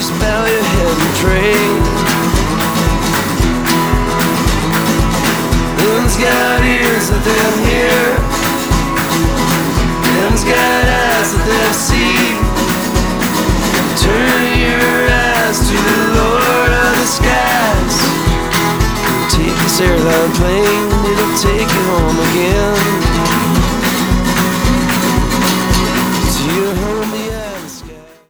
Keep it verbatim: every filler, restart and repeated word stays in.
just bow your head and pray. Them's got ears that they'll hear, them's got eyes that they'll see. Turn your eyes to the Lord of the skies. Take this airline plane, it'll take you home again.